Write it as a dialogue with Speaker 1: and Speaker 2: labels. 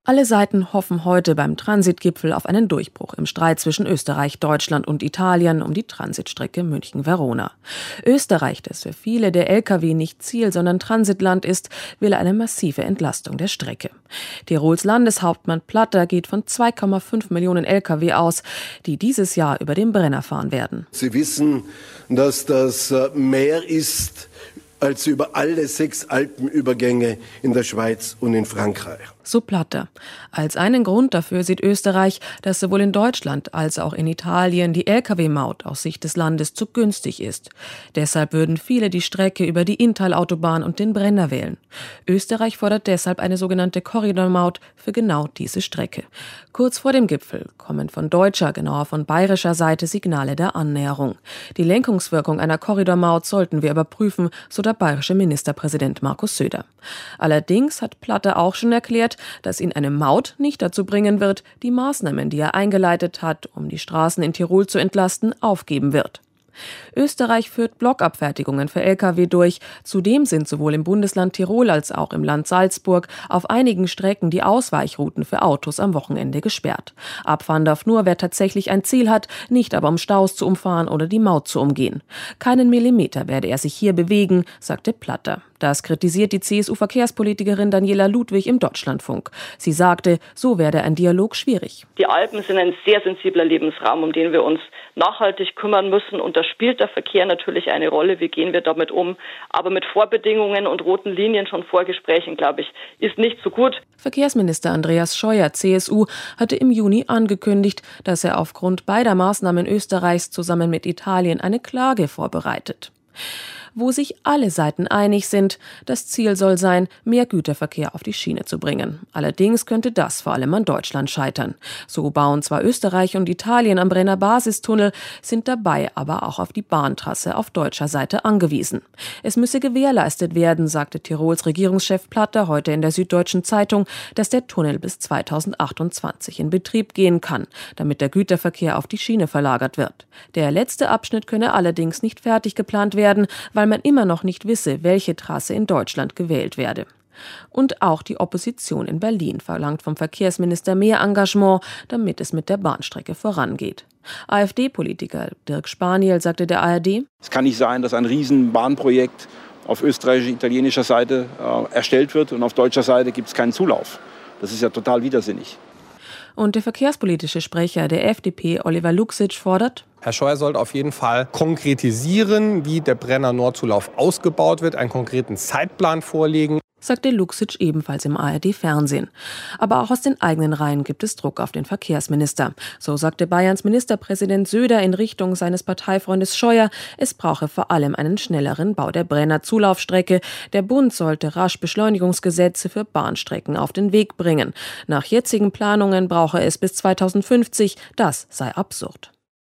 Speaker 1: Alle Seiten hoffen heute beim Transitgipfel auf einen Durchbruch im Streit zwischen Österreich, Deutschland und Italien um die Transitstrecke München-Verona. Österreich, das für viele der Lkw nicht Ziel, sondern Transitland ist, will eine massive Entlastung der Strecke. Tirols Landeshauptmann Platter geht von 2,5 Millionen Lkw aus, die dieses Jahr über den Brenner fahren werden.
Speaker 2: Sie wissen, dass das mehr ist als über alle 6 Alpenübergänge in der Schweiz und in Frankreich.
Speaker 1: So Platter. Als einen Grund dafür sieht Österreich, dass sowohl in Deutschland als auch in Italien die Lkw-Maut aus Sicht des Landes zu günstig ist. Deshalb würden viele die Strecke über die Inntal-Autobahn und den Brenner wählen. Österreich fordert deshalb eine sogenannte Korridormaut für genau diese Strecke. Kurz vor dem Gipfel kommen von deutscher, genauer von bayerischer Seite Signale der Annäherung. Die Lenkungswirkung einer Korridormaut sollten wir überprüfen, so der bayerische Ministerpräsident Markus Söder. Allerdings hat Platter auch schon erklärt, dass ihn eine Maut nicht dazu bringen wird, die Maßnahmen, die er eingeleitet hat, um die Straßen in Tirol zu entlasten, aufgeben wird. Österreich führt Blockabfertigungen für Lkw durch. Zudem sind sowohl im Bundesland Tirol als auch im Land Salzburg auf einigen Strecken die Ausweichrouten für Autos am Wochenende gesperrt. Abfahren darf nur, wer tatsächlich ein Ziel hat, nicht aber um Staus zu umfahren oder die Maut zu umgehen. Keinen Millimeter werde er sich hier bewegen, sagte Platter. Das kritisiert die CSU-Verkehrspolitikerin Daniela Ludwig im Deutschlandfunk. Sie sagte, so werde ein Dialog schwierig.
Speaker 3: Die Alpen sind ein sehr sensibler Lebensraum, um den wir uns nachhaltig kümmern müssen. Und da spielt der Verkehr natürlich eine Rolle. Wie gehen wir damit um? Aber mit Vorbedingungen und roten Linien schon vor Gesprächen, glaube ich, ist nicht so gut.
Speaker 1: Verkehrsminister Andreas Scheuer, CSU, hatte im Juni angekündigt, dass er aufgrund beider Maßnahmen Österreichs zusammen mit Italien eine Klage vorbereitet. Wo sich alle Seiten einig sind, das Ziel soll sein, mehr Güterverkehr auf die Schiene zu bringen. Allerdings könnte das vor allem an Deutschland scheitern. So bauen zwar Österreich und Italien am Brenner Basistunnel, sind dabei aber auch auf die Bahntrasse auf deutscher Seite angewiesen. Es müsse gewährleistet werden, sagte Tirols Regierungschef Platter heute in der Süddeutschen Zeitung, dass der Tunnel bis 2028 in Betrieb gehen kann, damit der Güterverkehr auf die Schiene verlagert wird. Der letzte Abschnitt könne allerdings nicht fertig geplant werden, weil man immer noch nicht wisse, welche Trasse in Deutschland gewählt werde. Und auch die Opposition in Berlin verlangt vom Verkehrsminister mehr Engagement, damit es mit der Bahnstrecke vorangeht. AfD-Politiker Dirk Spaniel sagte der ARD:
Speaker 4: Es kann nicht sein, dass ein Riesenbahnprojekt auf österreichischer-italienischer Seite erstellt wird und auf deutscher Seite gibt es keinen Zulauf. Das ist ja total widersinnig.
Speaker 1: Und der verkehrspolitische Sprecher der FDP, Oliver Luksic, fordert:
Speaker 5: Herr Scheuer sollte auf jeden Fall konkretisieren, wie der Brenner-Nordzulauf ausgebaut wird, einen konkreten Zeitplan vorlegen,
Speaker 1: sagte Luksic ebenfalls im ARD-Fernsehen. Aber auch aus den eigenen Reihen gibt es Druck auf den Verkehrsminister. So sagte Bayerns Ministerpräsident Söder in Richtung seines Parteifreundes Scheuer, es brauche vor allem einen schnelleren Bau der Brenner-Zulaufstrecke. Der Bund sollte rasch Beschleunigungsgesetze für Bahnstrecken auf den Weg bringen. Nach jetzigen Planungen brauche es bis 2050. Das sei absurd.